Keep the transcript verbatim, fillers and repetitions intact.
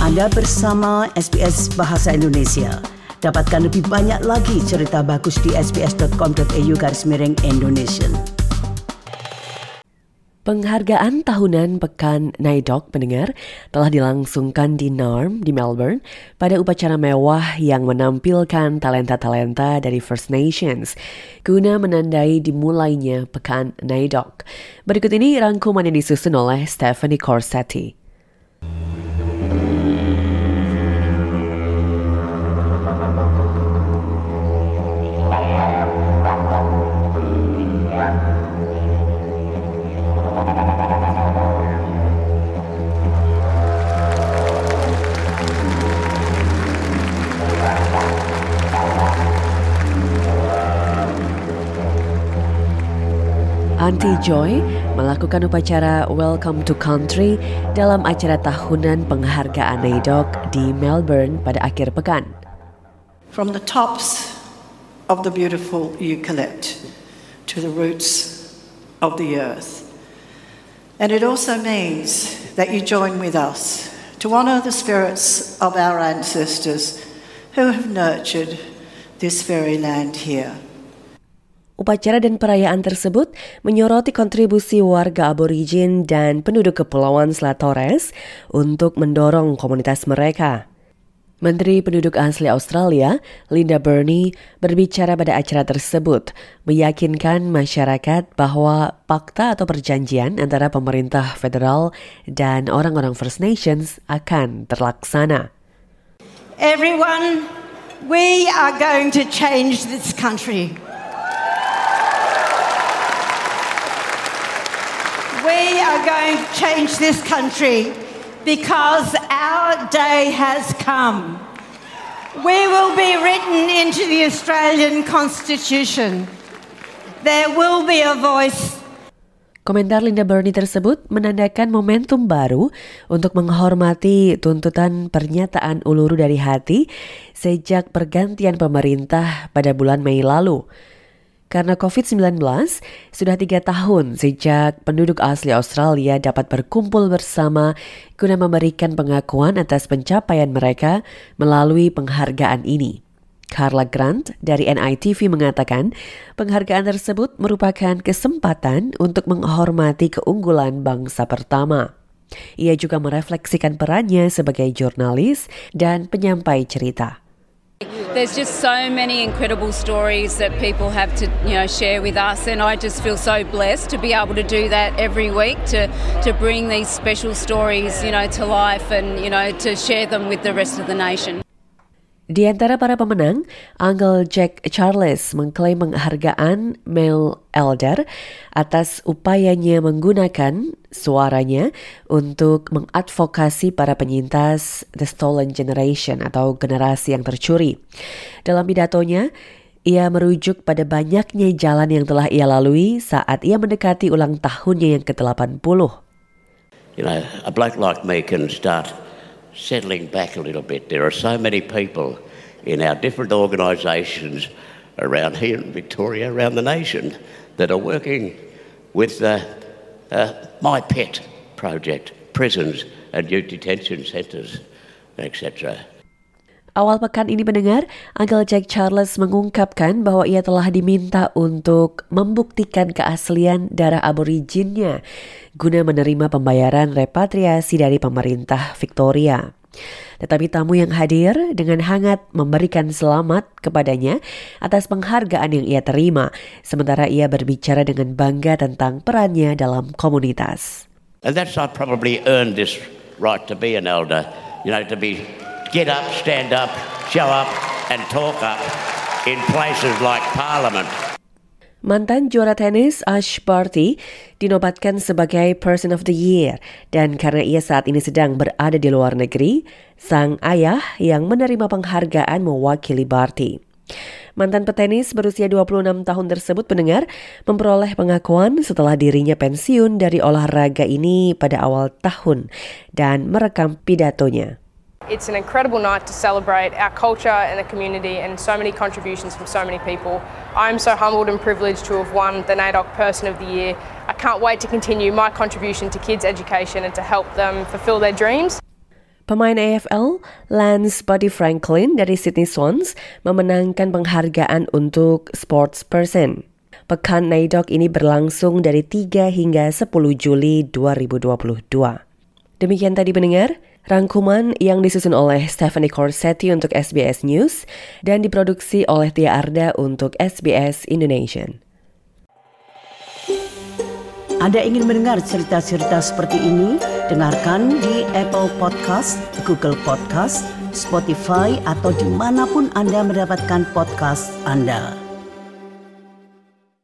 Anda bersama S B S Bahasa Indonesia. Dapatkan lebih banyak lagi cerita bagus di sbs.com.au garis miring Indonesian. Penghargaan tahunan Pekan NAIDOC pendengar telah dilangsungkan di Naarm di Melbourne pada upacara mewah yang menampilkan talenta-talenta dari First Nations guna menandai dimulainya Pekan NAIDOC. Berikut ini rangkuman yang disusun oleh Stephanie Corsetti. Auntie Joy melakukan upacara Welcome to Country dalam acara tahunan penghargaan NAIDOC di Melbourne pada akhir pekan. From the tops of the beautiful eucalypt to the roots of the earth. And it also means that you join with us to honour the spirits of our ancestors who have nurtured this very land here. Upacara dan perayaan tersebut menyoroti kontribusi warga aborigin dan penduduk Kepulauan Selat Torres untuk mendorong komunitas mereka. Menteri Penduduk Asli Australia, Linda Burney, berbicara pada acara tersebut, meyakinkan masyarakat bahwa fakta atau perjanjian antara pemerintah federal dan orang-orang First Nations akan terlaksana. Everyone, we are going to change this country. We are going to change this country because our day has come. We will be written into the Australian Constitution. There will be a voice. Komentar Linda Burney tersebut menandakan momentum baru untuk menghormati tuntutan pernyataan uluru dari hati sejak pergantian pemerintah pada bulan Mei lalu. Karena covid sembilan belas, sudah tiga tahun sejak penduduk asli Australia dapat berkumpul bersama guna memberikan pengakuan atas pencapaian mereka melalui penghargaan ini. Carla Grant dari N I T V mengatakan penghargaan tersebut merupakan kesempatan untuk menghormati keunggulan bangsa pertama. Ia juga merefleksikan perannya sebagai jurnalis dan penyampai cerita. There's just so many incredible stories that people have to, you know, share with us, and I just feel so blessed to be able to do that every week, to to bring these special stories, you know, to life and, you know, to share them with the rest of the nation. Di antara para pemenang, Uncle Jack Charles mengklaim penghargaan Male Elder atas upayanya menggunakan suaranya untuk mengadvokasi para penyintas The Stolen Generation atau generasi yang tercuri. Dalam pidatonya, ia merujuk pada banyaknya jalan yang telah ia lalui saat ia mendekati ulang tahunnya yang ke delapan puluh. You know, a bloke like me can start settling back a little bit. There are so many people in our different organisations around here in Victoria, around the nation, that are working with uh, uh, My Pet project, prisons and youth detention centres, et cetera. Awal pekan ini pendengar, Uncle Jack Charles mengungkapkan bahwa ia telah diminta untuk membuktikan keaslian darah aboriginnya guna menerima pembayaran repatriasi dari pemerintah Victoria. Tetapi tamu yang hadir dengan hangat memberikan selamat kepadanya atas penghargaan yang ia terima, sementara ia berbicara dengan bangga tentang perannya dalam komunitas. And that's I probably earned this right to be an elder, you know, to be get up, stand up, show up and talk up in places like Parliament. Mantan juara tenis Ash Barty dinobatkan sebagai Person of the Year dan karena ia saat ini sedang berada di luar negeri, sang ayah yang menerima penghargaan mewakili Barty. Mantan petenis berusia dua puluh enam tahun tersebut pendengar memperoleh pengakuan setelah dirinya pensiun dari olahraga ini pada awal tahun dan merekam pidatonya. It's an incredible night to celebrate our culture and the community and so many contributions from so many people. I'm so humbled and privileged to have won the NAIDOC Person of the Year. I can't wait to continue my contribution to kids' education and to help them fulfill their dreams. Pemain A F L, Lance Buddy Franklin dari Sydney Swans memenangkan penghargaan untuk Sportsperson. Pekan N A I D O C ini berlangsung dari tiga hingga sepuluh Juli dua ribu dua puluh dua. Demikian tadi pendengar, rangkuman yang disusun oleh Stephanie Corsetti untuk S B S News dan diproduksi oleh Tia Arda untuk S B S Indonesian. Anda ingin mendengar cerita-cerita seperti ini? Dengarkan di Apple Podcast, Google Podcast, Spotify, atau dimanapun Anda mendapatkan podcast Anda.